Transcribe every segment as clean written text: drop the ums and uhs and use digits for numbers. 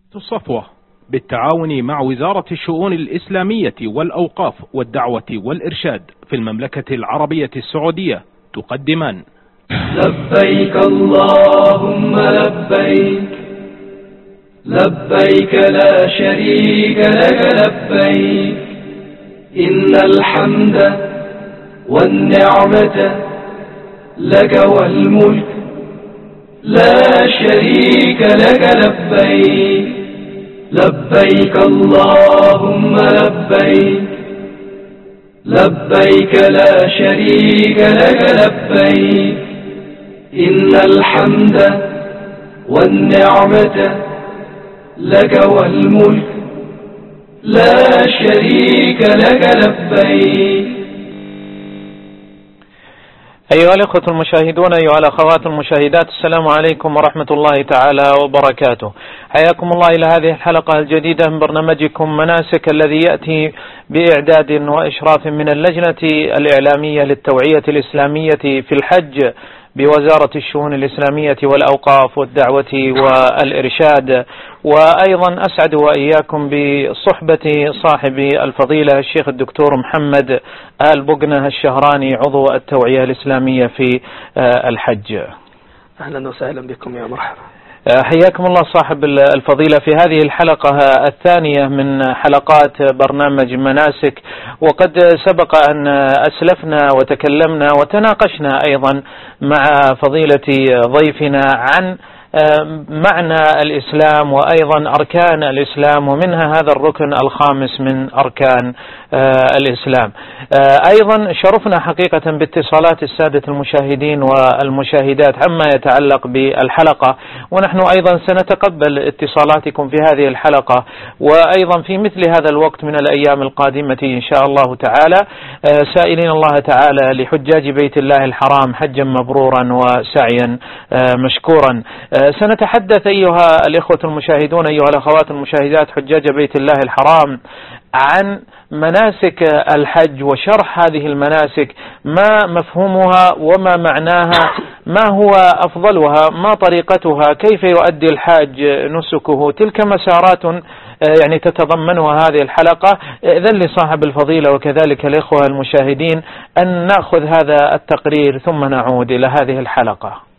الصفوة بالتعاون مع وزارة الشؤون الإسلامية والأوقاف والدعوة والإرشاد في المملكة العربية السعودية تقدمان: لبيك اللهم لبيك، لبيك لا شريك لك لبيك، إن الحمد والنعمة لك والملك لا شريك لك لبيك، لبيك اللهم لبيك، لبيك لا شريك لك لبيك، إن الحمد والنعمة لك والملك لا شريك لك لبيك. أيها الأخوة المشاهدون، أيها الأخوات المشاهدات، السلام عليكم ورحمة الله تعالى وبركاته. حياكم الله إلى هذه الحلقة الجديدة من برنامجكم مناسك، الذي يأتي بإعداد وإشراف من اللجنة الإعلامية للتوعية الإسلامية في الحج بوزارة الشؤون الإسلامية والأوقاف والدعوة والإرشاد. وأيضا أسعد وإياكم بصحبة صاحب الفضيلة الشيخ الدكتور محمد آل بقنة الشهراني، عضو التوعية الإسلامية في الحج. أهلا وسهلا بكم، يا مرحبا. حياكم الله صاحب الفضيلة في هذه الحلقة الثانية من حلقات برنامج مناسك. وقد سبق أن أسلفنا وتكلمنا وتناقشنا أيضا مع فضيلة ضيفنا عن معنى الإسلام وأيضا أركان الإسلام، ومنها هذا الركن الخامس من أركان الإسلام. أيضا شرفنا حقيقة باتصالات السادة المشاهدين والمشاهدات عما يتعلق بالحلقة، ونحن أيضا سنتقبل اتصالاتكم في هذه الحلقة وأيضا في مثل هذا الوقت من الأيام القادمة إن شاء الله تعالى، سائلين الله تعالى لحجاج بيت الله الحرام حجا مبرورا وسعيا مشكورا. سنتحدث أيها الإخوة المشاهدون، أيها الأخوات المشاهدات، حجاج بيت الله الحرام، عن مناسك الحج وشرح هذه المناسك، ما مفهومها وما معناها، ما هو أفضلها، ما طريقتها، كيف يؤدي الحاج نسكه. تلك مسارات يعني تتضمنها هذه الحلقة. إذن لصاحب الفضيلة وكذلك الإخوة المشاهدين أن نأخذ هذا التقرير ثم نعود إلى هذه الحلقة.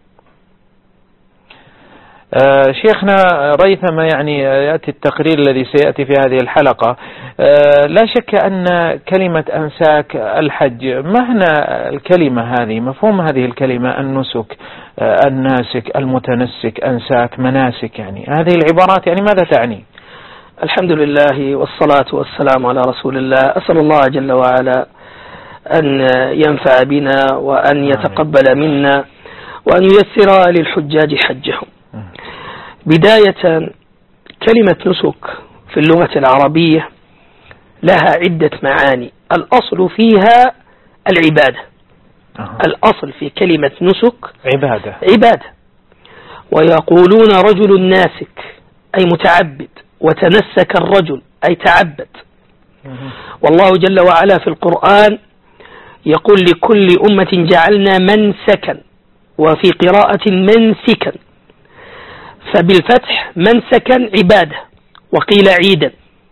شيخنا ريثما، يعني يأتي التقرير الذي سيأتي في هذه الحلقة. لا شك أن كلمة أنساك الحج، معنى الكلمة هذه، مفهوم هذه الكلمة، النسك، الناسك، المتنسك، أنساك، مناسك، يعني هذه العبارات يعني ماذا تعني؟ الحمد لله والصلاة والسلام على رسول الله. أسأل الله جل وعلا أن ينفع بنا وأن يتقبل منا وأن ييسر للحجاج حجهم. بداية، كلمة نسك في اللغة العربية لها عدة معاني. الأصل فيها العبادة. الأصل في كلمة نسك عبادة. ويقولون رجل ناسك أي متعبد، وتنسك الرجل أي تعبد. والله جل وعلا في القرآن يقول لكل أمة جعلنا منسكا، وفي قراءة منسكا، فبالفتح منسكا عبادة، وقيل عيدا،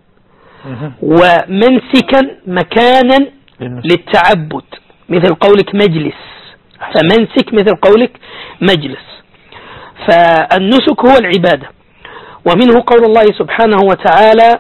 ومنسكا مكانا للتعبد، مثل قولك مجلس، فمنسك مثل قولك مجلس. فالنسك هو العبادة. ومنه قول الله سبحانه وتعالى: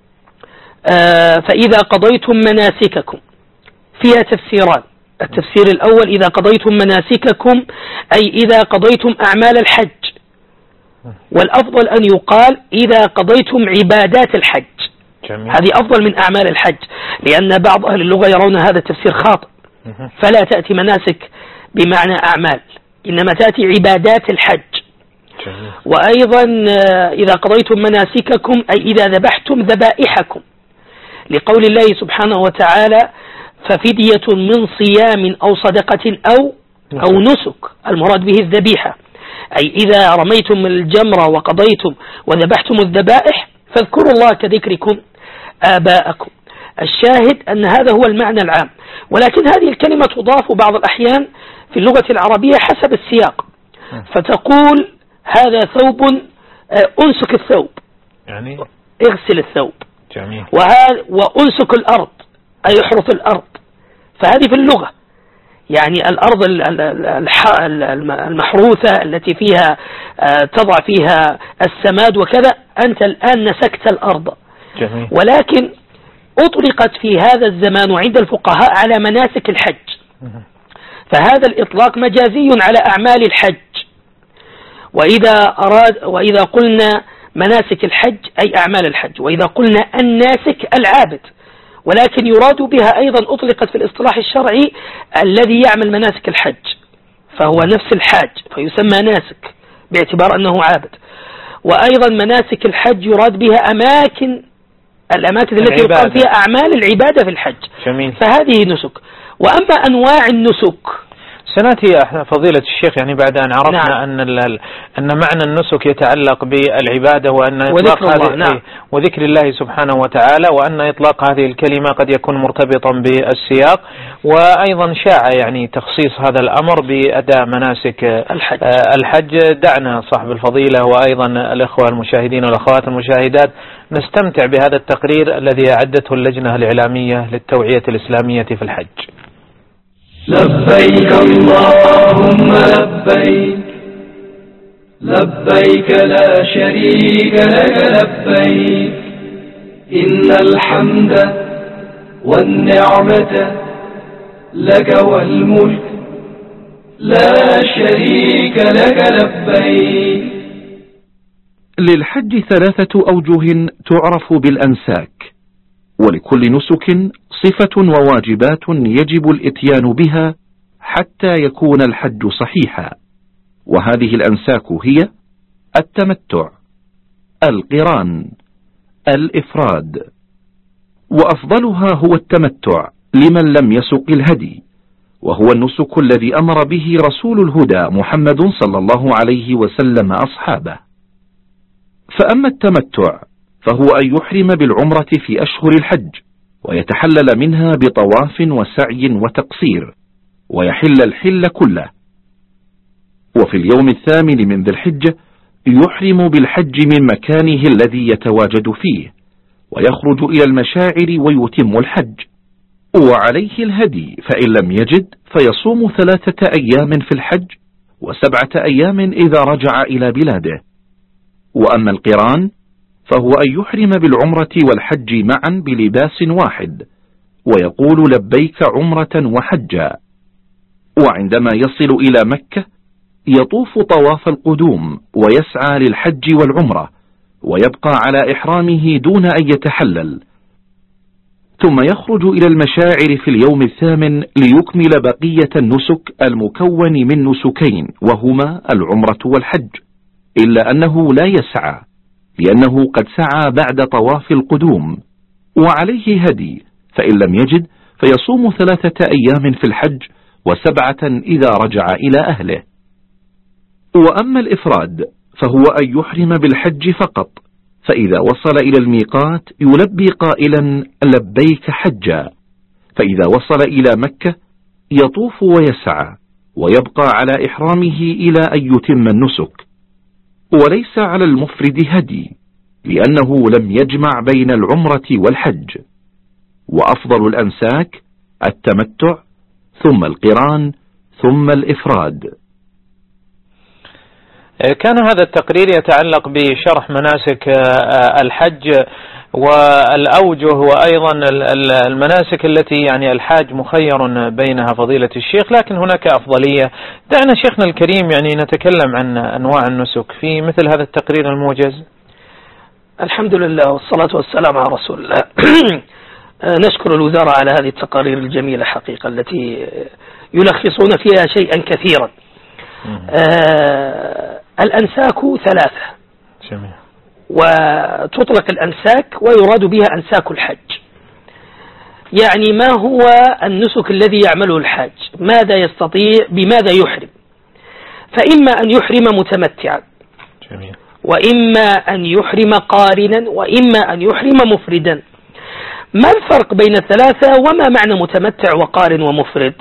فإذا قضيتم مناسككم. فيها تفسيران. التفسير الأول: إذا قضيتم مناسككم أي إذا قضيتم أعمال الحج. والأفضل أن يقال إذا قضيتم عبادات الحج. جميل. هذه أفضل من أعمال الحج، لأن بعض أهل اللغة يرون هذا التفسير خاطئ، فلا تأتي مناسك بمعنى أعمال، إنما تأتي عبادات الحج. جميل. وأيضا إذا قضيتم مناسككم أي إذا ذبحتم ذبائحكم، لقول الله سبحانه وتعالى: ففدية من صيام أو صدقة أو نسك. المراد به الذبيحة، أي إذا رميتم الجمرة وقضيتم وذبحتم الذبائح فاذكروا الله كذكركم آباءكم. الشاهد أن هذا هو المعنى العام، ولكن هذه الكلمة تضاف بعض الأحيان في اللغة العربية حسب السياق، فتقول هذا ثوب أنسك الثوب، يعني اغسل الثوب. جميل. وأنسك الأرض أي احرث الأرض، فهذه في اللغة يعني الأرض المحروثة التي فيها تضع فيها السماد وكذا، أنت الآن نسكت الأرض. جميل. ولكن أطلقت في هذا الزمان وعند الفقهاء على مناسك الحج، فهذا الإطلاق مجازي على أعمال الحج. وإذا قلنا مناسك الحج أي أعمال الحج، وإذا قلنا الناسك العابد، ولكن يراد بها أيضا أطلقت في الاصطلاح الشرعي الذي يعمل مناسك الحج، فهو نفس الحاج فيسمى ناسك باعتبار أنه عابد. وأيضا مناسك الحج يراد بها الأماكن التي يقام فيها أعمال العبادة في الحج. جميل. فهذه نسك. وأما أنواع النسك سنأتي فضيلة الشيخ يعني بعد أن عرفنا أن معنى النسك يتعلق بالعبادة وأن وذكر الله سبحانه وتعالى، وأن إطلاق هذه الكلمة قد يكون مرتبطا بالسياق، وأيضا شاع يعني تخصيص هذا الأمر بأداء مناسك الحج. دعنا صاحب الفضيلة وأيضا الإخوة المشاهدين والأخوات المشاهدات نستمتع بهذا التقرير الذي أعدته اللجنة الإعلامية للتوعية الإسلامية في الحج. لبيك اللهم لبيك، لبيك لا شريك لك لبيك، إن الحمد والنعمة لك والملك لا شريك لك لبيك. للحج 3 أوجه تعرف بالأنساك، ولكل نسك صفة وواجبات يجب الإتيان بها حتى يكون الحج صحيحا، وهذه الأنساك هي التمتع، القران، الإفراد، وأفضلها هو التمتع لمن لم يسق الهدي، وهو النسك الذي أمر به رسول الهدى محمد صلى الله عليه وسلم أصحابه. فأما التمتع فهو أن يحرم بالعمرة في أشهر الحج، ويتحلل منها بطواف وسعي وتقصير، ويحل الحل كله. وفي اليوم 8 من ذي الحجة يحرم بالحج من مكانه الذي يتواجد فيه، ويخرج إلى المشاعر ويتم الحج، وعليه الهدي، فإن لم يجد فيصوم 3 أيام في الحج و7 أيام إذا رجع إلى بلاده. وأما القران فهو أن يحرم بالعمرة والحج معا بلباس واحد، ويقول لبيك عمرة وحجا، وعندما يصل إلى مكة يطوف طواف القدوم ويسعى للحج والعمرة، ويبقى على إحرامه دون أن يتحلل، ثم يخرج إلى المشاعر في اليوم 8 ليكمل بقية النسك المكون من نسكين وهما العمرة والحج، إلا أنه لا يسعى لأنه قد سعى بعد طواف القدوم، وعليه هدي، فإن لم يجد فيصوم 3 أيام في الحج و7 إذا رجع إلى أهله. وأما الإفراد فهو أن يحرم بالحج فقط، فإذا وصل إلى الميقات يلبي قائلا لبيك حجا، فإذا وصل إلى مكة يطوف ويسعى ويبقى على إحرامه إلى أن يتم النسك. وليس على المفرد هدي لأنه لم يجمع بين العمرة والحج. وأفضل الأنساك التمتع، ثم القران، ثم الإفراد. كان هذا التقرير يتعلق بشرح مناسك الحج والأوجه، وأيضا المناسك التي يعني الحاج مخير بينها فضيلة الشيخ، لكن هناك أفضلية. دعنا شيخنا الكريم يعني نتكلم عن أنواع النسك في مثل هذا التقرير الموجز. الحمد لله والصلاة والسلام على رسول الله. نشكر الوزارة على هذه التقارير الجميلة حقيقة التي يلخصون فيها شيئا كثيرا. الأنساك 3. جميل. وتطلق الأنساك ويراد بها أنساك الحج، يعني ما هو النسك الذي يعمله الحاج، ماذا يستطيع، بماذا يحرم. فإما أن يحرم متمتعا، جميل، وإما أن يحرم قارنا، وإما أن يحرم مفردا. ما الفرق بين الثلاثة، وما معنى متمتع وقارن ومفرد؟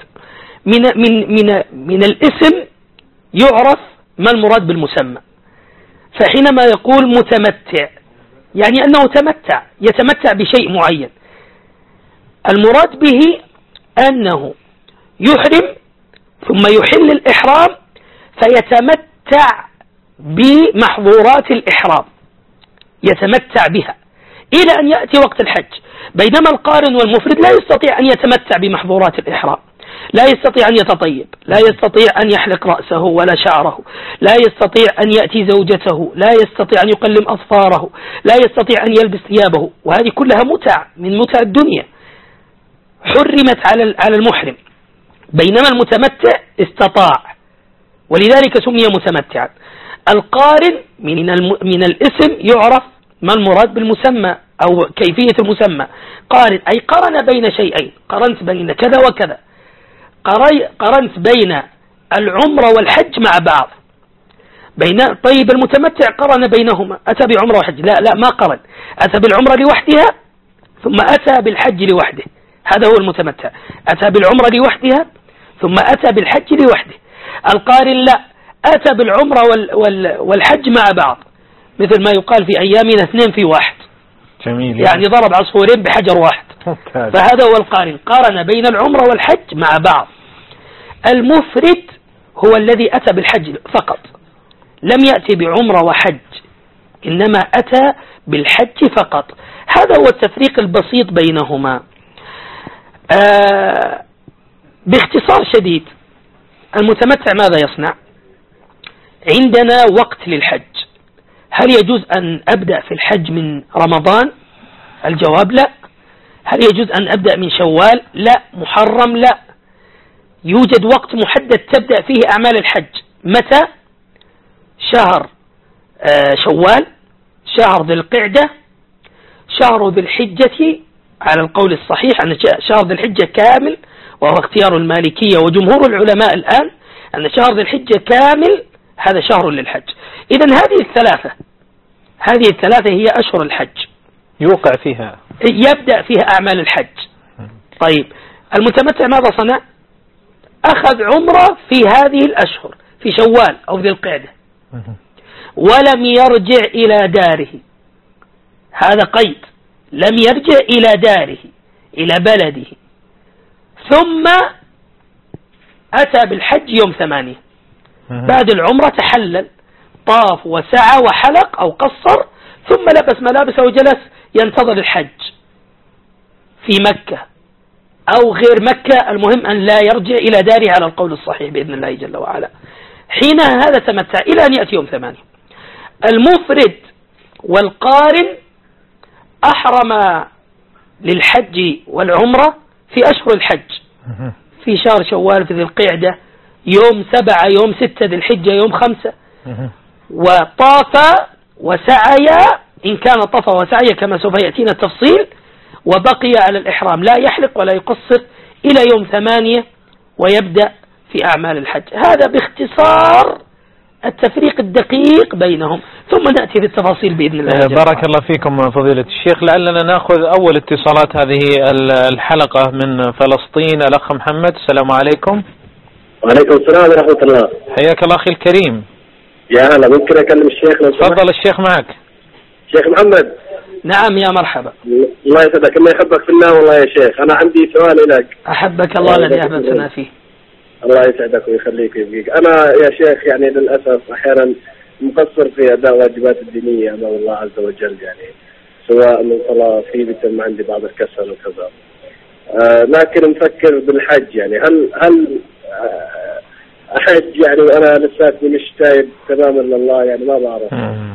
من الاسم يعرف ما المراد بالمسمى. فحينما يقول متمتع يعني أنه يتمتع بشيء معين. المراد به أنه يحرم ثم يحل الإحرام فيتمتع بمحظورات الإحرام، يتمتع بها إلى أن يأتي وقت الحج. بينما القارن والمفرد لا يستطيع أن يتمتع بمحظورات الإحرام، لا يستطيع أن يتطيب، لا يستطيع أن يحلق رأسه ولا شعره، لا يستطيع أن يأتي زوجته، لا يستطيع أن يقلم أظفاره، لا يستطيع أن يلبس ثيابه، وهذه كلها متع من متع الدنيا حرمت على المحرم. بينما المتمتع استطاع، ولذلك سمي متمتعا. القارن من الاسم يعرف ما المراد بالمسمى أو كيفية المسمى. قارن أي قرن بين شيئين، قرنت بين كذا وكذا، قرنت بين العمرة والحج مع بعض. طيب المتمتع قرن بينهما، أتى بعمرة وحج؟ لا ما قرن، أتى بالعمرة لوحدها ثم أتى بالحج لوحده، هذا هو المتمتع، أتى بالعمرة لوحدها ثم أتى بالحج لوحده. القارن لا، أتى بالعمرة والحج مع بعض، مثل ما يقال في أيامنا 2 في 1. جميل. يعني ضرب عصفورين بحجر واحد. فهذا هو القارن، قارن بين العمرة والحج مع بعض. المفرد هو الذي أتى بالحج فقط، لم يأتي بعمرة وحج، إنما أتى بالحج فقط. هذا هو التفريق البسيط بينهما. باختصار شديد، المتمتع ماذا يصنع؟ عندنا وقت للحج، هل يجوز أن أبدأ في الحج من رمضان؟ الجواب لا. هل يجوز أن أبدأ من شوال؟ لا. محرم؟ لا. يوجد وقت محدد تبدأ فيه أعمال الحج. متى؟ شهر شوال، شهر ذي القعدة، شهر ذي الحجة، على القول الصحيح أن شهر ذي الحجة كامل، وهو اختيار المالكية وجمهور العلماء الآن أن شهر ذي الحجة كامل هذا شهر للحج. إذن هذه الثلاثة هي أشهر الحج، يوقع فيها، يبدأ فيها أعمال الحج. طيب المتمتع ماذا صنع؟ أخذ عمرة في هذه الأشهر، في شوال أو ذي القعدة، ولم يرجع إلى داره. هذا قيد، لم يرجع إلى داره إلى بلده، ثم أتى بالحج يوم 8. بعد العمرة تحلل، طاف وسعى وحلق أو قصر، ثم لبس ملابسه وجلس ينتظر الحج في مكة أو غير مكة، المهم أن لا يرجع إلى داره على القول الصحيح بإذن الله جل وعلا. حينها هذا تمتع إلى أن يأتي يوم 8. المفرد والقارن أحرم للحج والعمرة في أشهر الحج، في شهر شوال، في ذي القعدة، يوم 7، يوم 6 ذي الحجة، يوم 5، وطاف وسعي إن كان طاف وسعي كما سوف يأتينا التفصيل، وبقي على الإحرام لا يحلق ولا يقصر إلى يوم 8 ويبدأ في أعمال الحج. هذا باختصار التفريق الدقيق بينهم، ثم نأتي بالتفاصيل بإذن الله. بارك الله فيكم فضيلة الشيخ. لعلنا نأخذ أول اتصالات هذه الحلقة من فلسطين. الأخ محمد، السلام عليكم. وعليكم السلام ورحمة الله. حياك الله أخي الكريم. يا هلا، ممكن أكلم الشيخ لو سمحت؟ تفضل الشيخ معك. شيخ محمد. نعم يا مرحبا. الله يسعدك، الله يحبك في الله والله يا شيخ. أنا عندي سؤال لك. أحبك الله الذي أحببتنا فيه. الله يسعدك ويخليك ويبقيك. أنا يا شيخ يعني للأسف أحيانا مقصر في أداء واجبات الدينية أمام الله عز وجل، يعني سواء من صلاة، في بيتم عندي بعض الكسل وكذا، لكن مفكر بالحج. يعني هل أحج يعني وأنا لساتني مش تايب تماما لله؟ يعني ما بعرف.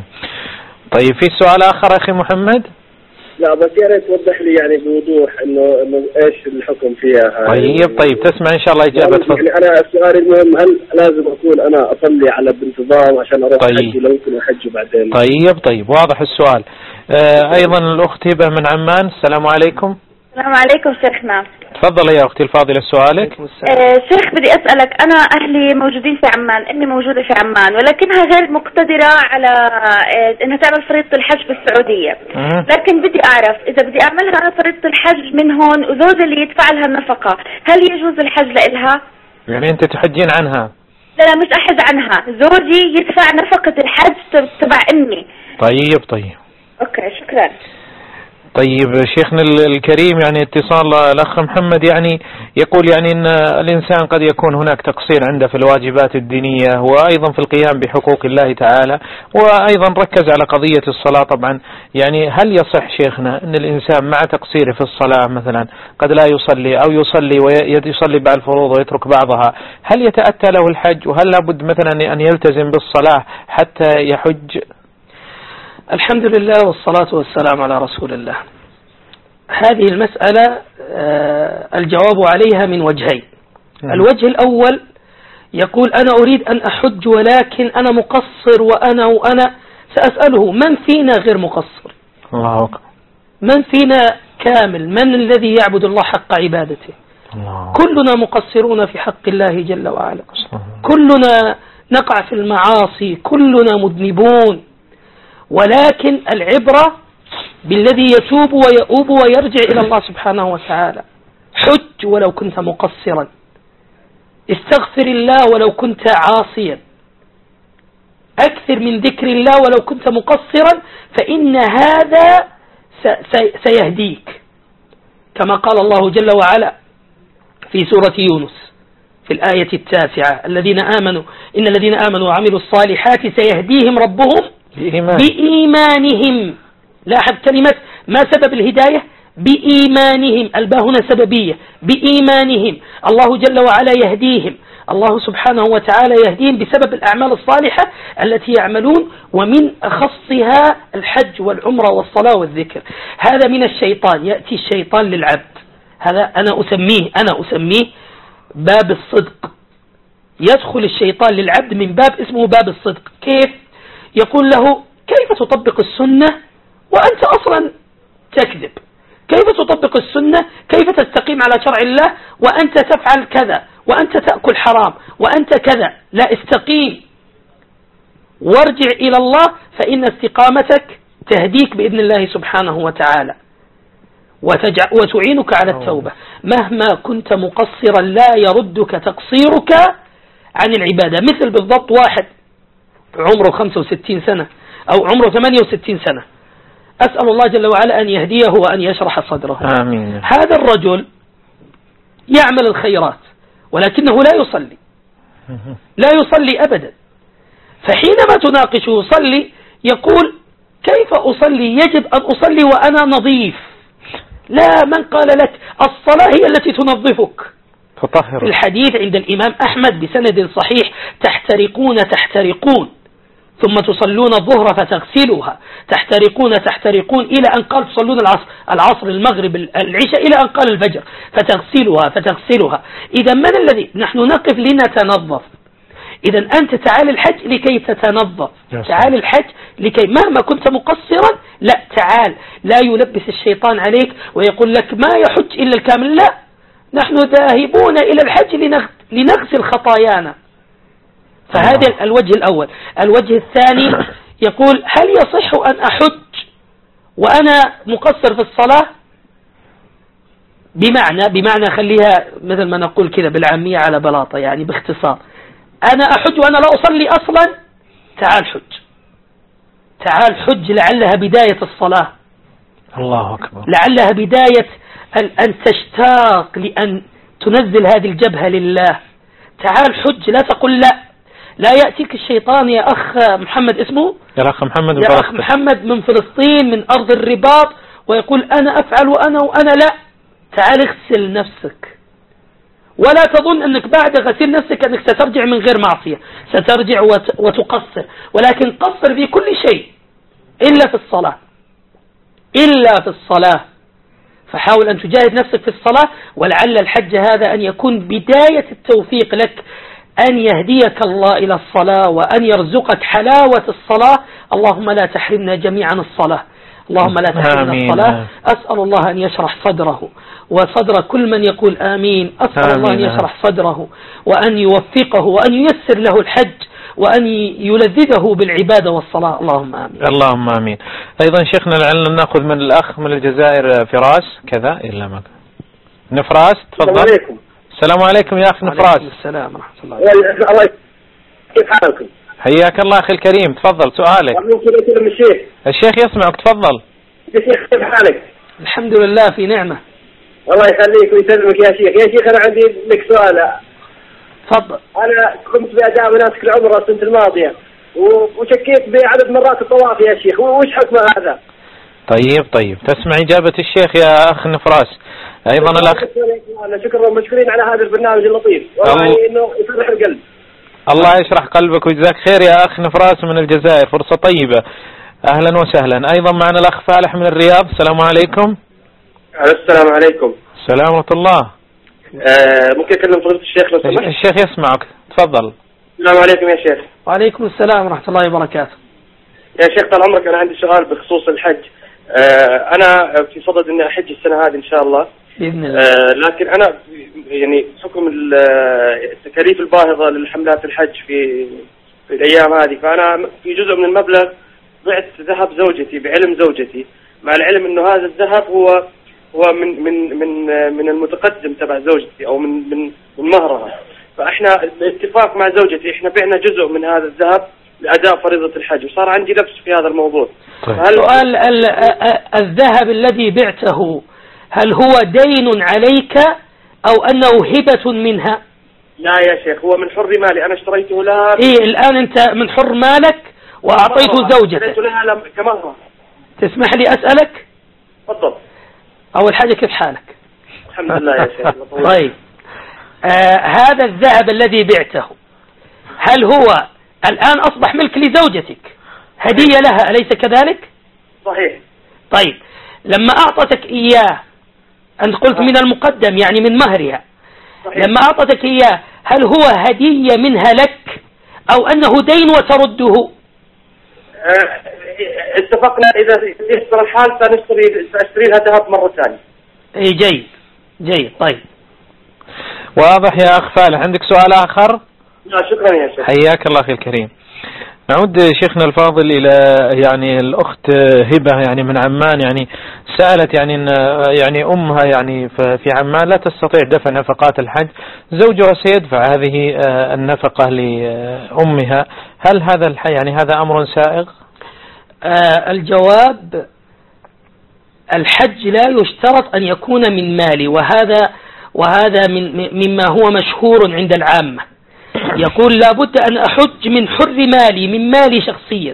طيب في سؤال آخر أخي محمد؟ لا بس يا ريت توضح لي يعني بوضوح إنه إيش الحكم فيها. طيب تسمع إن شاء الله إجابة. يعني أنا السؤال المهم، هل لازم أكون أنا أصلي على بانتظام عشان أروح حج، لو يمكن أحج بعدين؟ طيب واضح السؤال. أيضا الأخت هبة من عمان، السلام عليكم. السلام عليكم شيخنا. تفضل يا أختي الفاضلة سؤالك. شيخ بدي أسألك، أنا أهلي موجودين في عمان، أمي موجودة في عمان، ولكنها غير مقتدرة على إنها تعمل فريضة الحج بالسعودية. لكن بدي أعرف إذا بدي أعملها أنا فريضة الحج من هون وزوجي اللي يدفع لها النفقة، هل يجوز الحج لإلها؟ يعني أنت تحجين عنها؟ لا مش أحج عنها، زوجي يدفع نفقة الحج تبع أمي. طيب أوكي. شكرا. طيب شيخنا الكريم، يعني اتصال الأخ محمد يعني يقول يعني أن الإنسان قد يكون هناك تقصير عنده في الواجبات الدينية وأيضا في القيام بحقوق الله تعالى، وأيضا ركز على قضية الصلاة. طبعا يعني هل يصح شيخنا أن الإنسان مع تقصيره في الصلاة مثلا قد لا يصلي أو يصلي ويصلي بعض الفروض ويترك بعضها، هل يتأتى له الحج؟ وهل لابد مثلا أن يلتزم بالصلاة حتى يحج؟ الحمد لله والصلاة والسلام على رسول الله. هذه المسألة الجواب عليها من وجهين. الوجه الأول يقول أنا أريد أن أحج ولكن أنا مقصر وأنا سأسأله من فينا غير مقصر؟ الله أكبر. من فينا كامل؟ من الذي يعبد الله حق عبادته؟ كلنا مقصرون في حق الله جل وعلا، كلنا نقع في المعاصي، كلنا مذنبون، ولكن العبرة بالذي يتوب ويؤوب ويرجع إلى الله سبحانه وتعالى. حج ولو كنت مقصرا، استغفر الله ولو كنت عاصيا، أكثر من ذكر الله ولو كنت مقصرا، فإن هذا سيهديك، كما قال الله جل وعلا في سورة يونس في الآية 9: الذين آمنوا إن الذين آمنوا وعملوا الصالحات سيهديهم ربهم بإيمانهم. لاحظ كلمة ما سبب الهداية؟ بإيمانهم، الباء هنا سببية، بإيمانهم. الله جل وعلا يهديهم، الله سبحانه وتعالى يهديهم بسبب الأعمال الصالحة التي يعملون، ومن أخصها الحج والعمرة والصلاة والذكر. هذا من الشيطان، يأتي الشيطان للعبد، هذا أنا أسميه باب الصدق. يدخل الشيطان للعبد من باب اسمه باب الصدق. كيف؟ يقول له كيف تطبق السنة وأنت أصلا تكذب؟ كيف تطبق السنة؟ كيف تستقيم على شرع الله وأنت تفعل كذا، وأنت تأكل حرام، وأنت كذا؟ لا، استقيم وارجع إلى الله، فإن استقامتك تهديك بإذن الله سبحانه وتعالى وتعينك على التوبة. مهما كنت مقصرا لا يردك تقصيرك عن العبادة. مثل بالضبط واحد عمره 65 سنة أو عمره 68 سنة، أسأل الله جل وعلا أن يهديه وأن يشرح صدره. آمين. هذا الرجل يعمل الخيرات ولكنه لا يصلي أبدا. فحينما تناقشه صلي، يقول كيف أصلي؟ يجب أن أصلي وأنا نظيف. لا، من قال لك الصلاة هي التي تنظفك؟ تطهر. الحديث عند الإمام أحمد بسند صحيح: تحترقون ثم تصلون الظهر فتغسلوها، تحترقون إلى أن قال تصلون العصر المغرب العشاء إلى أن قال الفجر فتغسلوها. إذا من الذي نحن نقف لنتنظف؟ إذا أنت تعال الحج لكي تتنظف، تعال الحج لكي مهما كنت مقصرا، لا تعال، لا يلبس الشيطان عليك ويقول لك ما يحج إلا الكامل. لا، نحن ذاهبون إلى الحج لنغسل خطايانا. فهذا الوجه الأول. الوجه الثاني يقول هل يصح أن أحج وأنا مقصر في الصلاة؟ بمعنى خليها مثل ما نقول كده بالعامية على بلاطة، يعني باختصار، أنا أحج وأنا لا أصلي أصلا. تعال حج لعلها بداية الصلاة. الله أكبر. لعلها بداية أن تشتاق لأن تنزل هذه الجبهة لله. تعال حج، لا تقل لا يأتيك الشيطان يا أخ محمد، اسمه يا أخ محمد من فلسطين من أرض الرباط، ويقول أنا أفعل وأنا لا. تعال اغسل نفسك، ولا تظن أنك بعد غسيل نفسك أنك سترجع من غير معصية، سترجع وتقصر، ولكن قصر في كل شيء إلا في الصلاة. فحاول أن تجاهد نفسك في الصلاة، ولعل الحج هذا أن يكون بداية التوفيق لك، أن يهديك الله إلى الصلاة وأن يرزقك حلاوة الصلاة. اللهم لا تحرمنا جميعا الصلاة، اللهم لا تحرمنا الصلاة. أسأل الله أن يشرح صدره وصدر كل من يقول آمين. أسأل الله أن يشرح صدره وأن يوفقه وأن ييسر له الحج وأن يلذذه بالعبادة والصلاة. اللهم آمين. اللهم آمين. أيضا شيخنا لعلنا نأخذ من الأخ من الجزائر فراس كذا إلا ما نفراس. تفضل. السلام عليكم يا أخي نفراس. السلام ورحمة الله. الله كيف حالكم؟ حياك الله أخي الكريم، تفضل سؤالك. ممكن أكلم الشيخ؟ الشيخ يسمعك، تفضل. يا شيخ كيف حالك؟ الحمد لله في نعمة. الله يخليك ويسلمك يا شيخ. يا شيخ أنا عندي لك سؤال. تفضل. أنا قمت بأداء مناسك العمرة السنة الماضية وشكيت بعدد مرات الطواف يا شيخ، وش حكم هذا؟ طيب تسمع إجابة الشيخ يا أخ نفراس. أيضا الأخ شكرا مشكورين على هذا البرنامج اللطيف والله إنه يفرح القلب. الله يشرح قلبك ويجزاك خير يا أخ نفراس من الجزائر، فرصة طيبة. أهلا وسهلا. أيضا معنا الأخ فالح من الرياض. السلام عليكم. السلام عليكم. السلام ورحمة الله. ممكن أكلم فضيلة الشيخ لو سمحت؟ الشيخ يسمعك، تفضل. السلام عليكم يا شيخ. وعليكم السلام ورحمة الله وبركاته. يا شيخ طال عمرك، أنا عندي سؤال بخصوص الحج. أنا في صدد إني أحج السنة هذه إن شاء الله بإذن الله. لكن أنا يعني حكم التكاليف الباهظة للحملات الحج في الأيام هذه، فأنا في جزء من المبلغ بعت ذهب زوجتي بعلم زوجتي، مع العلم إنه هذا الذهب هو من المتقدم تبع زوجتي أو من مهرها. فإحنا باتفاق مع زوجتي إحنا بعنا جزء من هذا الذهب لأداء فريضة الحج، وصار عندي لبس في هذا الموضوع. سؤال الذهب الذي بعته هل هو دين عليك أو أنه هبة منها؟ لا يا شيخ، هو من حر مالي، أنا اشتريته لها. الآن أنت من حر مالك وأعطيته زوجتك. اشتريته لها كمهر. تسمح لي أسألك؟ تفضل. أول حاجة كيف حالك؟ الحمد لله يا شيخ. طيب هذا الذهب الذي بعته هل هو الآن أصبح ملك لزوجتك، هدية لها، أليس كذلك؟ صحيح. طيب لما أعطتك إياه أنت قلت من المقدم يعني من مهرها. صحيح. لما أعطتك إياه هل هو هدية منها لك أو أنه دين وترده؟ اتفقنا إذا يسر الحال سأشتري لها ذهب مرة ثانية. جيد. طيب واضح يا أخ فالح. عندك سؤال آخر؟ لا شكرا يا شيخ. حياك الله أخي الكريم. نعود شيخنا الفاضل إلى يعني الأخت هبة يعني من عمان، يعني سألت يعني أمها يعني في عمان لا تستطيع دفع نفقات الحج، زوجها سيدفع هذه النفقة لأمها، هل هذا يعني هذا أمر سائغ؟ الجواب الحج لا يشترط أن يكون من مالي، وهذا مما هو مشهور عند العامة. يقول لابد أن أحج من حر مالي، من مالي شخصيا،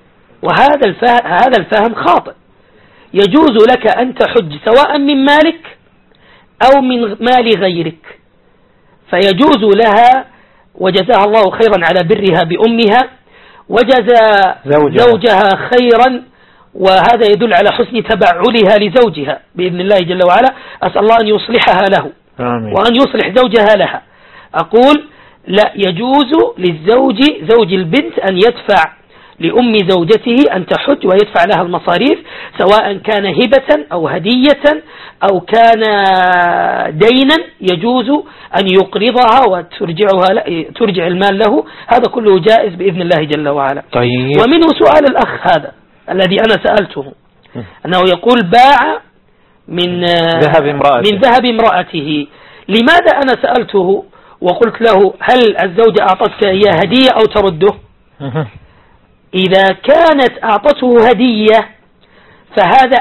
وهذا الفهم خاطئ. يجوز لك أن تحج سواء من مالك أو من مال غيرك، فيجوز لها وجزاها الله خيرا على برها بأمها، وجزى زوجها خيرا، وهذا يدل على حسن تبعلها لزوجها بإذن الله جل وعلا. أسأل الله أن يصلحها له وأن يصلح زوجها لها. أقول لا يجوز زوج البنت أن يدفع لأم زوجته أن تحج ويدفع لها المصاريف، سواء كان هبة أو هدية أو كان دينا، يجوز أن يقرضها وترجع المال له، هذا كله جائز بإذن الله جل وعلا. طيب. ومنه سؤال الأخ هذا الذي أنا سألته، أنه يقول باع من ذهب امرأته. لماذا أنا سألته وقلت له هل الزوجة أعطتك إياه هدية أو ترده؟ إذا كانت أعطته هدية فهذا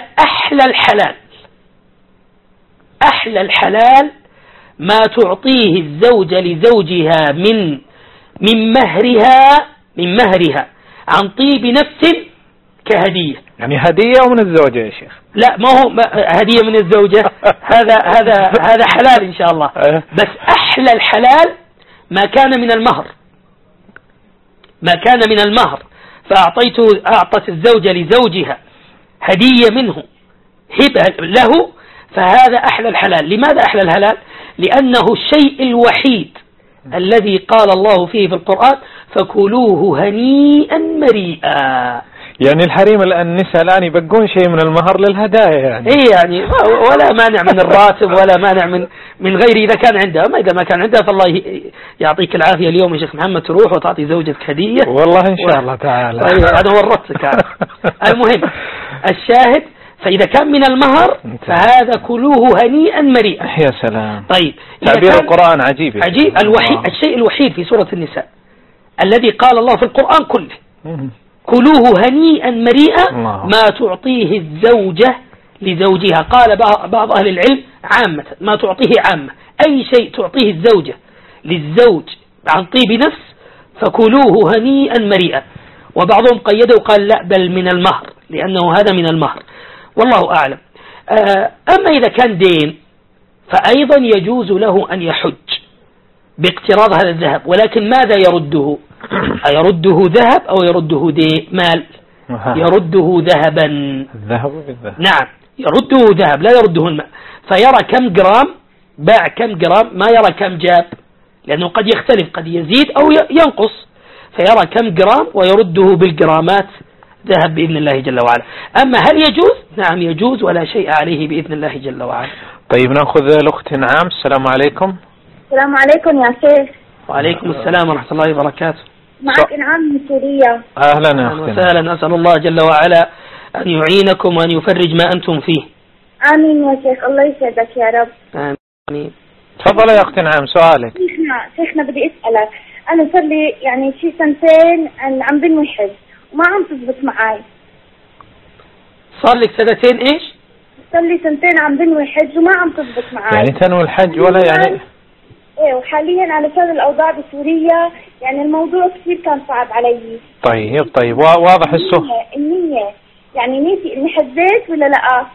أحلى الحلال ما تعطيه الزوجة لزوجها من مهرها عن طيب نفس كهدية. يعني هدية ومن الزوجة يا شيخ؟ لا، ما هو هدية من الزوجة، هذا حلال إن شاء الله. بس أحلى الحلال ما كان من المهر، أعطت الزوجة لزوجها هدية منه هبة له، فهذا أحلى الحلال. لماذا أحلى الحلال؟ لأنه الشيء الوحيد الذي قال الله فيه في القرآن فكلوه هنيئا مريئا. يعني الحريم النساء الآن يبقون شيء من المهر للهدايا يعني. يعني ولا مانع من الراتب ولا مانع من غيره إذا كان عندها، ما إذا ما كان عندها فالله يعطيك العافية. اليوم يا شيخ محمد تروح وتعطي زوجتك هدية والله إن شاء الله تعالى. أنا ورطتك. المهم الشاهد، فإذا كان من المهر فهذا كلوه هنيئا مريئا. يا سلام. طيب تعبير القرآن عجيب. الشيء الوحيد في سورة النساء الذي قال الله في القرآن كله كلوه هنيئا مريئا ما تعطيه الزوجة لزوجها. قال بعض أهل العلم عامة ما تعطيه عامة، أي شيء تعطيه الزوجة للزوج عن طيب نفس فكلوه هنيئا مريئا. وبعضهم قيده وقال لا بل من المهر، لأنه هذا من المهر، والله أعلم. أما إذا كان دين فأيضا يجوز له أن يحج باقتراض هذا الذهب، ولكن ماذا يرده؟ أيرده ذهب أو يرده مال؟ يرده ذهبا. الذهب بالذهب. نعم يرده ذهب لا يرده الماء، فيرى كم جرام باع كم جرام، ما يرى كم جاب، لأنه قد يختلف قد يزيد أو ينقص، فيرى كم جرام ويرده بالجرامات ذهب بإذن الله جل وعلا. أما هل يجوز؟ نعم يجوز ولا شيء عليه بإذن الله جل وعلا. طيب نأخذ الأخت إنعام. السلام عليكم. السلام عليكم يا شيخ. وعليكم السلام ورحمة الله وبركاته. معك إنعام من سوريا. أهلا يا أختنا. وسهلا. أسأل الله جل وعلا أن يعينكم وأن يفرج ما أنتم فيه. آمين يا شيخ، الله يسعدك يا رب. آمين. تفضل يا أختي نعم سؤالك. شيخنا بدي أسألك، أنا صار لي يعني شي سنتين عم بنوي حج وما عم تزبط معي. صار لك سنتين إيش؟ صار لي سنتين عم بنوي حج وما عم تزبط معي. يعني تنوي الحج ولا يعني؟ إيه، وحاليا علشان الأوضاع بسوريا يعني الموضوع كثير كان صعب علي. طيب واضح السؤال. النية يعني نيتي إني حجيت ولا لأ؟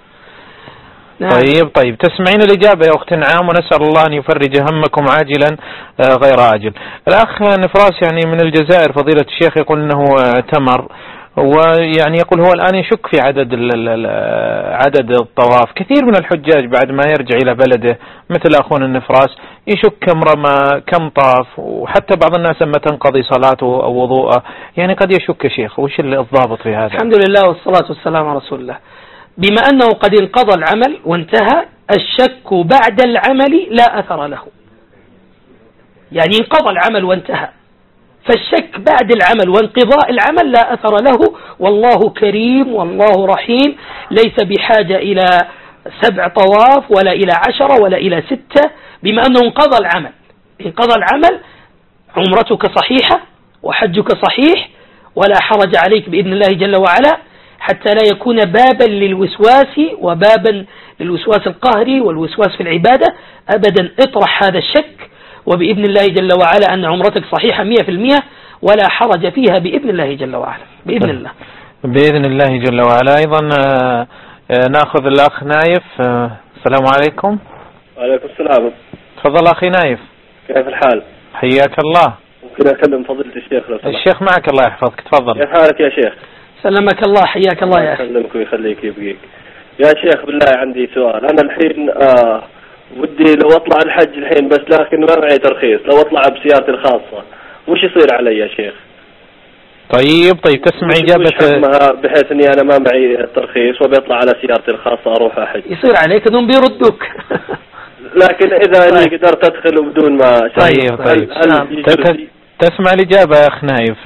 طيب تسمعين الإجابة يا أخت نعام، ونسأل الله أن يفرج همكم عاجلا غير عاجل. الأخ نفراس يعني من الجزائر فضيلة الشيخ يقول أنه اعتمر، ويعني يقول هو الآن يشك في عدد الطواف. كثير من الحجاج بعد ما يرجع إلى بلده مثل أخونا النفراس يشك كم رمى كم طاف، وحتى بعض الناس لما تنقضي صلاته أو وضوءه يعني قد يشك. شيخ وش الضابط في هذا؟ الحمد لله والصلاة والسلام على رسول الله. بما أنه قد انقضى العمل وانتهى، الشك بعد العمل لا أثر له. يعني انقضى العمل وانتهى، فالشك بعد العمل وانقضاء العمل لا أثر له، والله كريم والله رحيم، ليس بحاجة إلى 7 طواف ولا إلى 10 ولا إلى 6. بما أنه انقضى العمل عمرتك صحيحة وحجك صحيح، ولا حرج عليك بإذن الله جل وعلا، حتى لا يكون بابا للوسواس وبابا للوسواس القهري والوسواس في العبادة. أبدا اطرح هذا الشك، وبإذن الله جل وعلا أن عمرتك صحيحة 100% ولا حرج فيها بإذن الله جل وعلا. بإذن الله جل وعلا. أيضا نأخذ الأخ نايف. السلام عليكم. وعليكم السلام. تفضل أخي نايف. كيف الحال؟ حياك الله. ممكن أكلم فضيلة الشيخ لو سمحت؟ الشيخ معك الله يحفظك. تفضل. كيف حالك يا شيخ؟ سلمك الله. حياك الله يا أخي. يسلمك ويخليك يبقيك يا شيخ. بالله عندي سؤال. أنا الحين ودي لو أطلع الحج الحين، بس لكن ما معي ترخيص، لو أطلع بسيارتي الخاصة وش يصير علي يا شيخ؟ طيب تسمع إجابة بحيث أني أنا ما معي الترخيص وبيطلع على سيارتي الخاصة أروح أحج. يصير عليك أنهم بيردوك. لكن إذا أنا قدرت أدخل بدون ما طيب. تسمع الإجابة يا أخ نايف.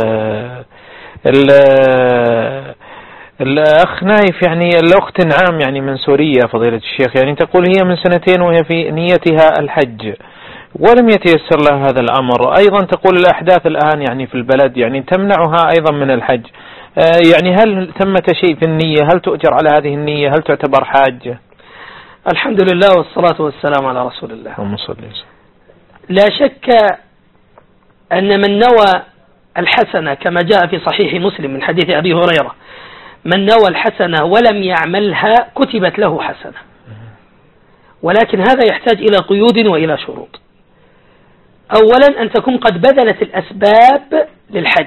الأخ نايف يعني الأخت نعام يعني من سوريا فضيلة الشيخ، يعني تقول هي من 2 وهي في نيتها الحج ولم يتيسر لها هذا الأمر. أيضا تقول الأحداث الآن يعني في البلد يعني تمنعها أيضا من الحج. يعني هل ثمة شيء في النية؟ هل تؤجر على هذه النية؟ هل تعتبر حاج؟ الحمد لله والصلاة والسلام على رسول الله. لا شك أن من نوى الحسنة كما جاء في صحيح مسلم من حديث أبي هريرة، من نوى الحسنة ولم يعملها كتبت له حسنة، ولكن هذا يحتاج إلى قيود وإلى شروط. أولا أن تكون قد بذلت الأسباب للحج،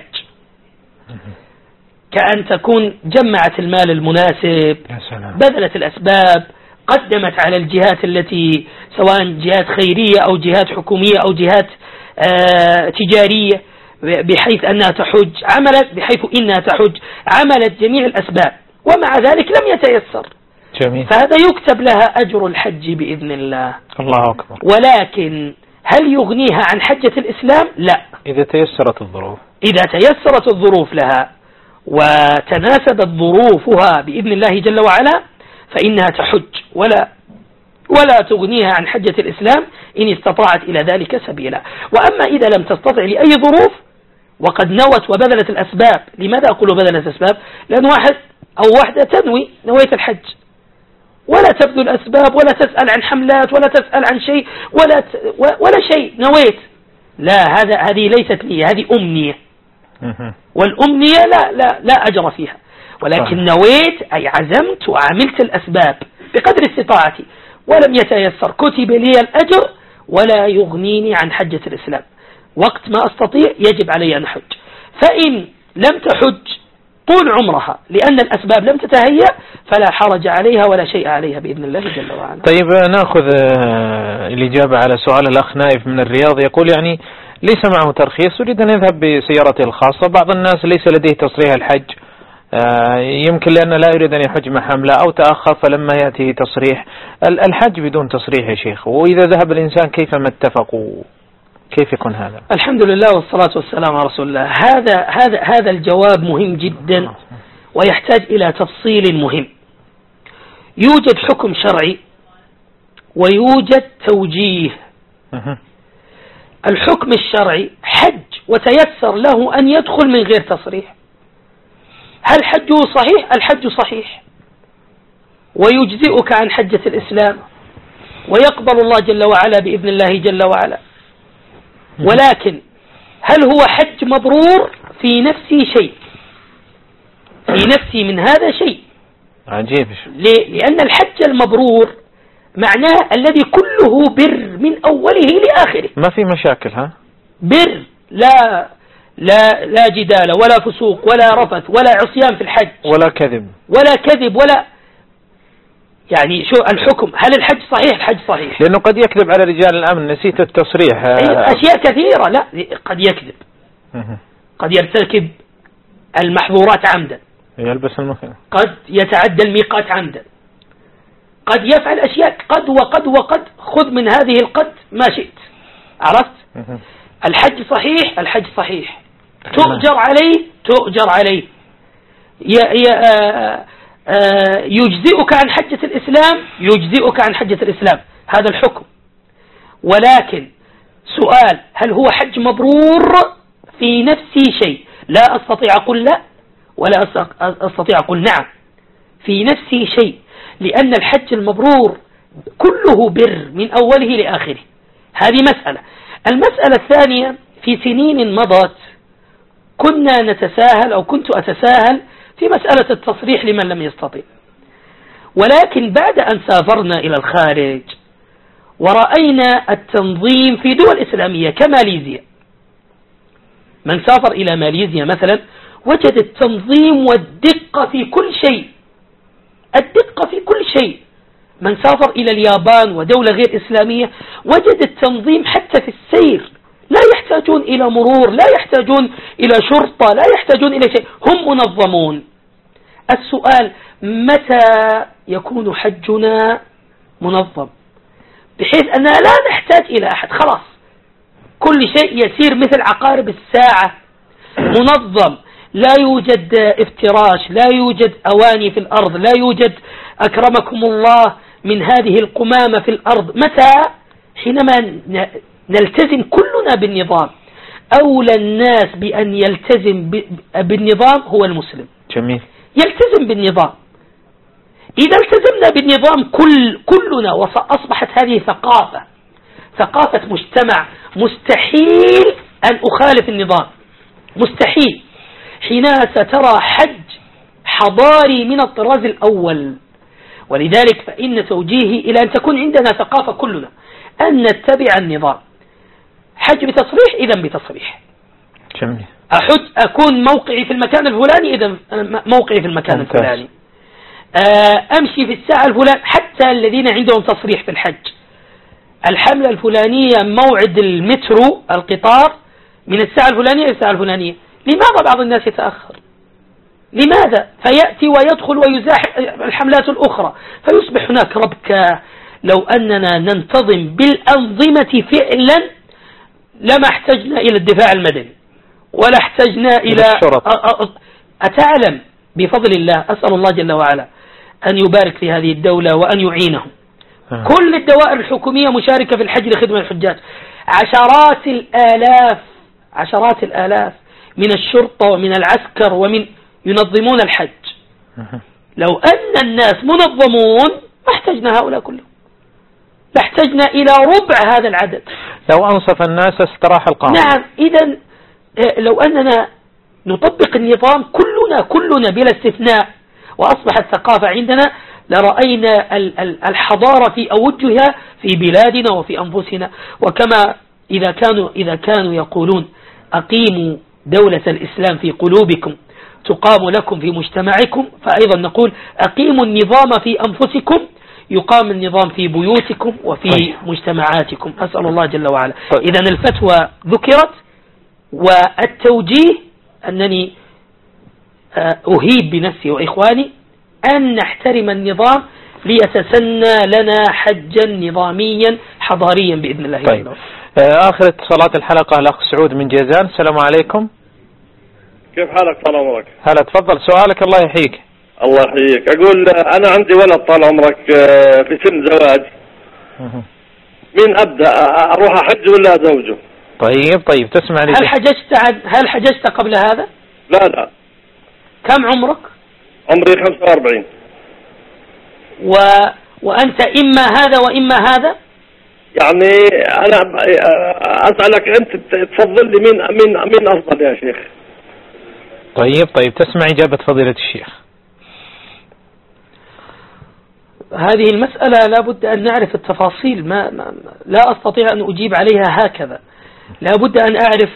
كأن تكون جمعت المال المناسب، بذلت الأسباب، قدمت على الجهات التي سواء جهات خيرية أو جهات حكومية أو جهات تجارية بحيث أنها تحج، عملت بحيث إنها تحج، عملت جميع الأسباب ومع ذلك لم يتيسر. جميل. فهذا يكتب لها أجر الحج بإذن الله. الله أكبر. ولكن هل يغنيها عن حجة الإسلام؟ لا. إذا تيسرت الظروف. إذا تيسرت الظروف لها وتناسبت ظروفها بإذن الله جل وعلا فإنها تحج ولا تغنيها عن حجة الإسلام إن استطاعت إلى ذلك سبيلا. وأما إذا لم تستطع لأي ظروف وقد نوت وبذلت الأسباب. لماذا أقول بذلت الأسباب؟ لأن واحد أو واحدة تنوي نوية الحج ولا تبذل الأسباب ولا تسأل عن حملات ولا تسأل عن شيء ولا شيء، نويت. لا، هذه ليست لي، هذه أمنية، والأمنية لا أجر فيها. ولكن نويت أي عزمت وعملت الأسباب بقدر استطاعتي، ولم يتيسر كتب لي الأجر ولا يغنيني عن حجة الإسلام. وقت ما أستطيع يجب علي أن أحج. فإن لم تحج طول عمرها لأن الأسباب لم تتهيأ فلا حرج عليها ولا شيء عليها بإذن الله جل وعلا. طيب نأخذ الإجابة على سؤال الأخ نايف من الرياض، يقول يعني ليس معه ترخيص، يريد أن يذهب بسيارته الخاصة. بعض الناس ليس لديه تصريح الحج، يمكن لأنه لا يريد أن يحج مع حملة أو تأخر فلما يأتي تصريح. الحج بدون تصريح يا شيخ، وإذا ذهب الإنسان كيفما اتفقوا كيف يكون هذا؟ الحمد لله والصلاة والسلام على رسول الله. هذا الجواب مهم جدا ويحتاج إلى تفصيل مهم. يوجد حكم شرعي ويوجد توجيه. الحكم الشرعي حج وتيسر له أن يدخل من غير تصريح، هل حجه صحيح؟ الحج صحيح ويجزئك عن حجة الإسلام ويقبل الله جل وعلا بإذن الله جل وعلا. ولكن هل هو حج مبرور؟ في نفسي شيء، في نفسي من هذا شيء عجيب. لأن الحج المبرور معناه الذي كله بر من أوله لآخره، ما في مشاكل، ها، بر، لا جدال ولا فسوق ولا رفث ولا عصيان في الحج ولا كذب ولا يعني شو الحكم؟ هل الحج صحيح؟ الحج صحيح، لأنه قد يكذب على رجال الأمن، نسيت التصريح. أشياء كثيرة، لا قد يكذب، قد يرتكب المحظورات عمدا، يلبس المكان، قد يتعدى الميقات عمدا، قد يفعل أشياء قد خذ من هذه القد ما شئت. عرفت؟ الحج صحيح، الحج صحيح، تؤجر عليه، يجزئك عن حجة الإسلام، يجزئك عن حجة الإسلام، هذا الحكم. ولكن سؤال، هل هو حج مبرور؟ في نفسي شيء، لا أستطيع أقول لا ولا أستطيع أقول نعم، في نفسي شيء، لأن الحج المبرور كله بر من أوله لآخره. هذه مسألة. المسألة الثانية، في سنين مضت كنا نتساهل أو كنت أتساهل في مسألة التصريح لمن لم يستطيع، ولكن بعد أن سافرنا إلى الخارج ورأينا التنظيم في دول إسلامية كماليزيا، من سافر إلى ماليزيا مثلا وجد التنظيم والدقة في كل شيء، الدقة في كل شيء. من سافر إلى اليابان ودولة غير إسلامية وجد التنظيم حتى في السير، لا يحتاجون إلى مرور، لا يحتاجون إلى شرطة، لا يحتاجون إلى شيء، هم منظمون. السؤال، متى يكون حجنا منظم بحيث أننا لا نحتاج إلى أحد؟ خلاص كل شيء يسير مثل عقارب الساعة، منظم، لا يوجد افتراش، لا يوجد أواني في الأرض، لا يوجد أكرمكم الله من هذه القمامة في الأرض. متى؟ حينما نلتزم كلنا بالنظام. أولى الناس بأن يلتزم بالنظام هو المسلم. جميل. يلتزم بالنظام. إذا التزمنا بالنظام كلنا وأصبحت هذه ثقافة مجتمع، مستحيل أن أخالف النظام، مستحيل. حينها سترى حج حضاري من الطراز الأول. ولذلك فإن توجيهي إلى أن تكون عندنا ثقافة كلنا أن نتبع النظام. حج بتصريح، إذن بتصريح. جميل. أحج أكون موقعي في المكان الفلاني، إذن موقعي في المكان الفلاني. أمشي في الساعة الفلانية، حتى الذين عندهم تصريح في الحج، الحملة الفلانية موعد المترو القطار من الساعة الفلانية إلى الساعة الفلانية. لماذا بعض الناس يتأخر؟ لماذا؟ فيأتي ويدخل ويزاحم الحملات الأخرى، فيصبح هناك ربكة. لو أننا ننتظم بالأنظمة فعلا لما احتجنا إلى الدفاع المدني ولا احتجنا إلى أتعلم بفضل الله. أسأل الله جل وعلا أن يبارك في هذه الدولة وأن يعينهم. كل الدوائر الحكومية مشاركة في الحج لخدمة الحجاج، عشرات الآلاف من الشرطة ومن العسكر ومن ينظمون الحج. لو أن الناس منظمون ما احتجنا هؤلاء كلهم، لاحتجنا إلى ربع هذا العدد. لو أنصف الناس استراح القانون. نعم. إذن لو أننا نطبق النظام كلنا بلا استثناء وأصبحت الثقافة عندنا لرأينا الحضارة في أوجها في بلادنا وفي أنفسنا. وكما إذا كانوا يقولون أقيموا دولة الإسلام في قلوبكم تقام لكم في مجتمعكم، فأيضا نقول أقيموا النظام في أنفسكم يقام النظام في بيوتكم وفي مجتمعاتكم. أسأل الله جل وعلا. إذن الفتوى ذكرت، والتوجيه أنني أهيب بنفسي وإخواني أن نحترم النظام ليتسنى لنا حجا نظاميا حضاريا بإذن الله. طيب. آخر اتصالات الحلقة الأخ سعود من جيزان. السلام عليكم. كيف حالك طال عمرك؟ هلا تفضل سؤالك. الله يحييك. الله يحييك. أقول أنا عندي ولد طال عمرك في سن زواج، مين أبدأ أروح أحج ولا أزوجه؟ طيب تسمع لي. هل حججت قبل هذا؟ لا. كم عمرك؟ عمري 45. وأنت إما هذا وإما هذا؟ يعني أنا أسألك أنت تفضل لي مين أفضل يا شيخ؟ طيب تسمع إجابة فضيلة الشيخ. هذه المسألة لا بد أن نعرف التفاصيل. لا أستطيع أن أجيب عليها هكذا. لا بد أن أعرف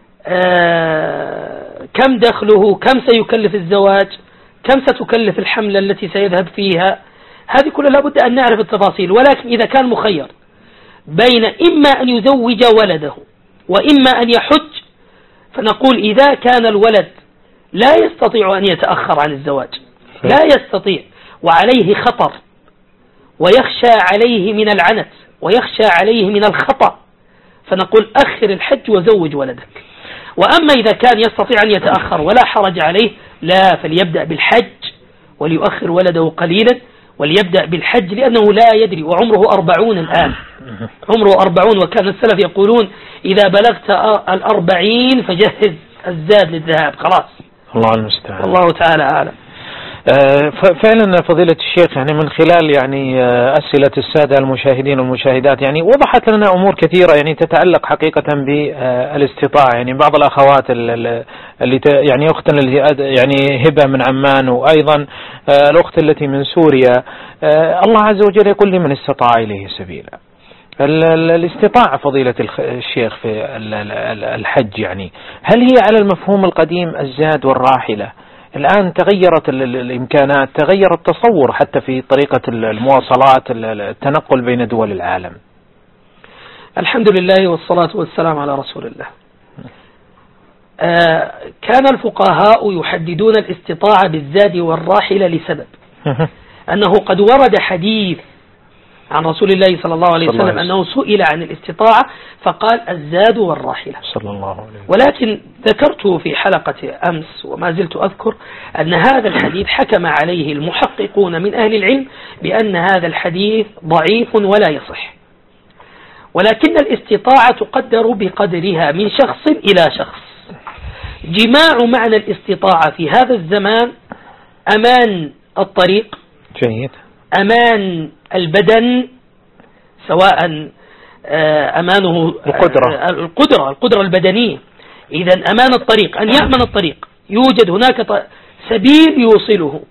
كم دخله، كم سيكلف الزواج، كم ستكلف الحملة التي سيذهب فيها. هذه كلها لا بد أن نعرف التفاصيل. ولكن إذا كان مخير بين إما أن يزوج ولده وإما أن يحج، فنقول إذا كان الولد لا يستطيع أن يتأخر عن الزواج، لا يستطيع وعليه خطر ويخشى عليه من العنت ويخشى عليه من الخطأ، فنقول أخر الحج وزوج ولدك. وأما إذا كان يستطيع أن يتأخر ولا حرج عليه، لا، فليبدأ بالحج وليؤخر ولده قليلا وليبدأ بالحج، لأنه لا يدري وعمره 40 الآن، عمره 40. وكان السلف يقولون إذا بلغت 40 فجهز الزاد للذهاب، خلاص. الله المستعان. والله تعالى أعلم. فعلا فضيلة الشيخ، يعني من خلال يعني أسئلة السادة المشاهدين والمشاهدات يعني وضحت لنا أمور كثيرة يعني تتعلق حقيقة بالاستطاعة. يعني بعض الأخوات اللي يعني أختنا اللي يعني هبة من عمان، وأيضا الأخت التي من سوريا، الله عز وجل يقول لمن استطاع إليه سبيلا. الاستطاعة فضيلة الشيخ في الحج يعني هل هي على المفهوم القديم الزاد والراحلة؟ الآن تغيرت الإمكانات، تغير التصور حتى في طريقة المواصلات، التنقل بين دول العالم. الحمد لله والصلاة والسلام على رسول الله. كان الفقهاء يحددون الاستطاعة بالزاد والراحلة لسبب أنه قد ورد حديث عن رسول الله صلى الله عليه وسلم أنه سئل عن الاستطاعة فقال الزاد والراحلة صلى الله عليه وسلم. ولكن ذكرت في حلقة أمس وما زلت أذكر أن هذا الحديث حكم عليه المحققون من أهل العلم بأن هذا الحديث ضعيف ولا يصح. ولكن الاستطاعة تقدر بقدرها من شخص إلى شخص. جماع معنى الاستطاعة في هذا الزمان أمان الطريق، جيد، أمان البدن، سواء أمانه القدرة البدنية. إذن أمان الطريق، أن يأمن الطريق، يوجد هناك سبيل يوصله،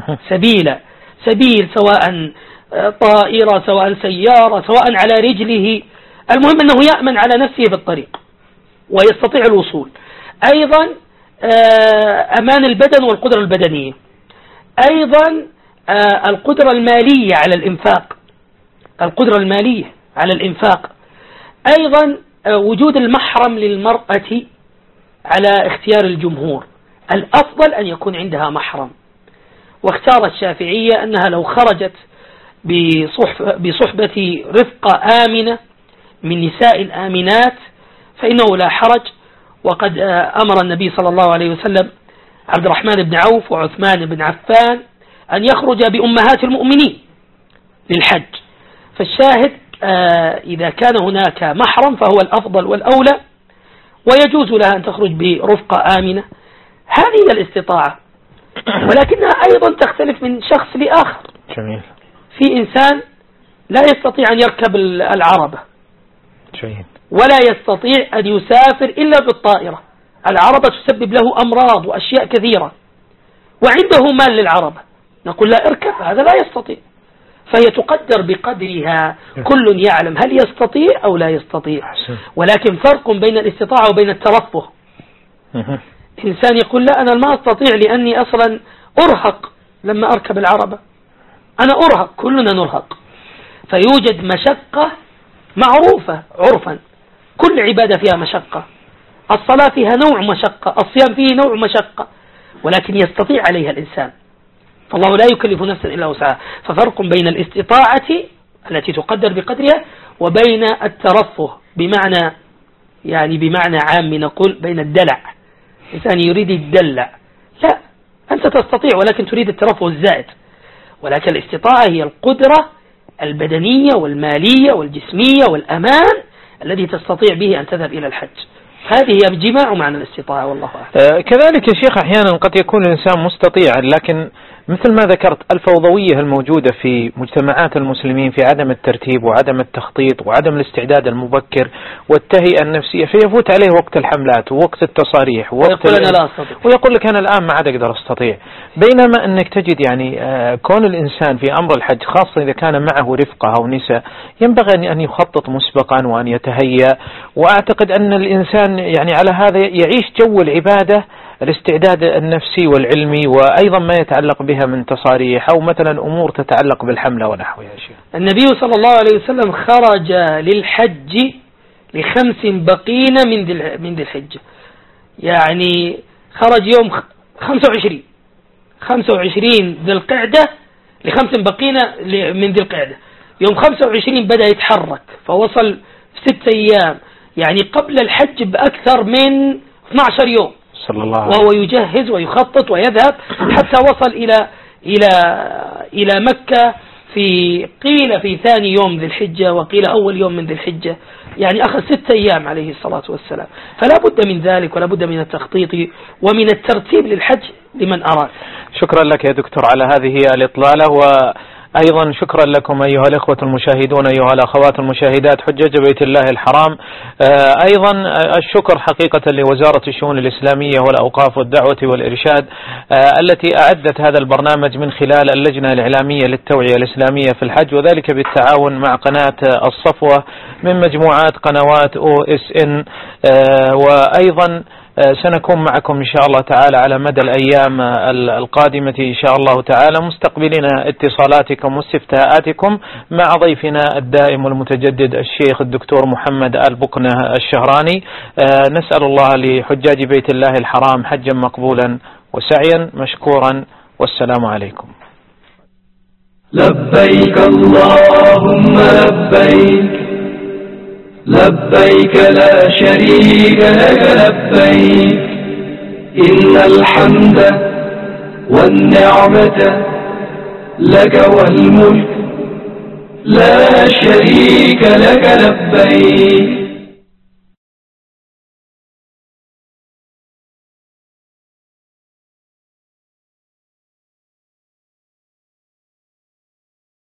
سبيل سواء طائرة سواء سيارة سواء على رجله، المهم أنه يأمن على نفسه في الطريق ويستطيع الوصول. أيضا أمان البدن والقدرة البدنية، أيضا القدرة المالية على الإنفاق، القدرة المالية على الإنفاق، أيضا وجود المحرم للمرأة على اختيار الجمهور، الأفضل أن يكون عندها محرم. واختار الشافعية أنها لو خرجت بصحبة رفقة آمنة من نساء آمنات فإنه لا حرج. وقد أمر النبي صلى الله عليه وسلم عبد الرحمن بن عوف وعثمان بن عفان أن يخرج بأمهات المؤمنين للحج. فالشاهد إذا كان هناك محرم فهو الأفضل والأولى. ويجوز لها أن تخرج برفقة آمنة. هذه هي الاستطاعة، ولكنها أيضا تختلف من شخص لآخر. جميل. في إنسان لا يستطيع أن يركب العربة، جميل، ولا يستطيع أن يسافر إلا بالطائرة. العربة تسبب له أمراض وأشياء كثيرة، وعنده مال للعربة، نقول لا اركب، هذا لا يستطيع. فهي تقدر بقدرها، كل يعلم هل يستطيع أو لا يستطيع. ولكن فرق بين الاستطاعة وبين الترفه. إنسان يقول لا أنا ما أستطيع لأني أصلا أرهق لما أركب العربة، أنا أرهق، كلنا نرهق. فيوجد مشقة معروفة عرفا، كل عبادة فيها مشقة، الصلاة فيها نوع مشقة، الصيام فيه نوع مشقة، ولكن يستطيع عليها الإنسان، فالله لا يكلف نفسا إلا وسعها. ففرق بين الاستطاعة التي تقدر بقدرها وبين الترفه، بمعنى عام نقول بين الدلع. إنسان يريد الدلع، لا، أنت تستطيع ولكن تريد الترفه الزائد. ولكن الاستطاعة هي القدرة البدنية والمالية والجسمية والأمان الذي تستطيع به أن تذهب إلى الحج. هذه هي بجماع معنى الاستطاعة، والله أعلم. كذلك يا شيخ أحيانا قد يكون الإنسان مستطيعا، لكن مثل ما ذكرت الفوضوية الموجودة في مجتمعات المسلمين في عدم الترتيب وعدم التخطيط وعدم الاستعداد المبكر والتهيئة النفسية، فيفوت عليه وقت الحملات ووقت التصاريح ويقول لك أنا الآن ما عاد أقدر أستطيع. بينما أنك تجد كون الإنسان في أمر الحج خاصة إذا كان معه رفقة أو نساء ينبغي أن يخطط مسبقا وأن يتهيأ. وأعتقد أن الإنسان على هذا يعيش جو العبادة، الاستعداد النفسي والعلمي، وأيضا ما يتعلق بها من تصاريح أو مثلا أمور تتعلق بالحملة ونحوها. النبي صلى الله عليه وسلم خرج للحج ل5 بقين من ذي الحجة، خرج يوم 25 ذي القعدة ل5 بقين من ذي القعدة. يوم 25 بدأ يتحرك فوصل 6 أيام، قبل الحج بأكثر من 12 يوم وهو يجهز ويخطط ويذهب حتى وصل إلى مكة قيل في ثاني يوم ذي الحجة وقيل أول يوم من ذي الحجة، أخذ 6 أيام عليه الصلاة والسلام. فلا بد من ذلك ولا بد من التخطيط ومن الترتيب للحج لمن أراد. شكرا لك يا دكتور على هذه الإطلالة، وأيضا شكرا لكم أيها الإخوة المشاهدون أيها الأخوات المشاهدات حجاج بيت الله الحرام. أيضا الشكر حقيقة لوزارة الشؤون الإسلامية والأوقاف والدعوة والإرشاد التي أعدت هذا البرنامج من خلال اللجنة الإعلامية للتوعية الإسلامية في الحج، وذلك بالتعاون مع قناة الصفوة من مجموعات قنوات OSN. وأيضا سنكون معكم إن شاء الله تعالى على مدى الأيام القادمة إن شاء الله تعالى مستقبلين اتصالاتكم واستفتاءاتكم مع ضيفنا الدائم والمتجدد الشيخ الدكتور محمد آل بقنة الشهراني. نسأل الله لحجاج بيت الله الحرام حجا مقبولا وسعيا مشكورا، والسلام عليكم. لبيك اللهم لبيك، لبيك لا شريك لك لبيك، إن الحمد والنعمة لك والملك لا شريك لك لبيك.